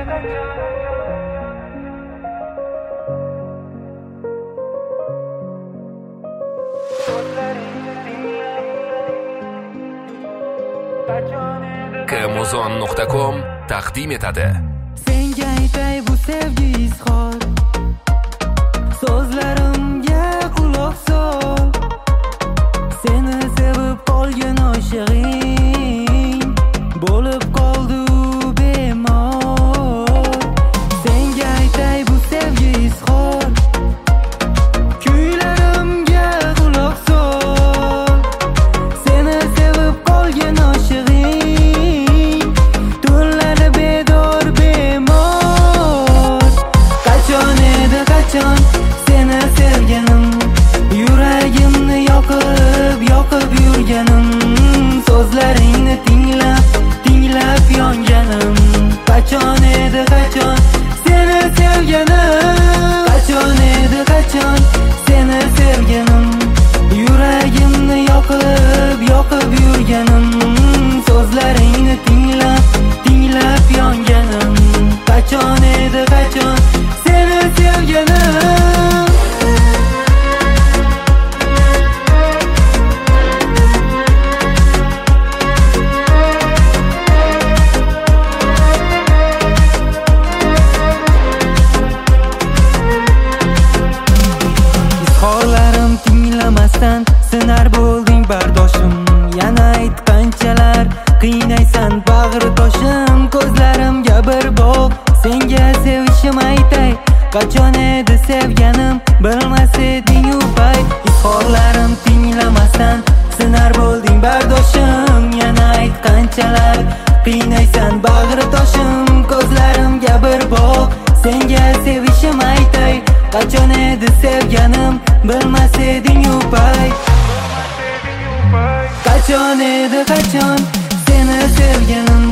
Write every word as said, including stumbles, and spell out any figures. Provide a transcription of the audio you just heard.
kmuzon nuqta com taqdim etadi. Senga aytay bu sevgi izhor, so'zlarimga quloq sol. Seni sevib qolgan oshig'ing bo'lib qoldi u bemor. Senga aytay bu sevgi izhor, kuylarimga quloq sol. Seni sevib qolgan oshig'ing tunlari bedor bemor. Qachon edi qachon seni sevganim, yuragimni yoqib yoqib yurganim, so'zlaringni tinglab tinglab yonganim. Qachon edi qachon seni sevganim, qachon edi qachon seni sevganim, yuragimni yoqib yoqib yurganim, so'zlaringni tinglab tinglab yonganim. Qachon edi qachon seni sevganim. Izhorlarim tinglamasdan sinar bo'lding bardoshim. Yana ayt qanchalar qiynaysan bag'ritoshim. Ko'zlarimga bir boq, senga sevishim aytay. Qachon edi sevganim, bilmas eding-u pay. Izhorlarim tinglamasdan sinar bo'lding bardoshim. Yana ayt qanchalar qiynaysan bag'ritoshim. Ko'zlarimga bir boq, senga sevishim aytay. Qachon edi sevganim, bilmas eding-u pay. Qachon edi qachon seni sevganim,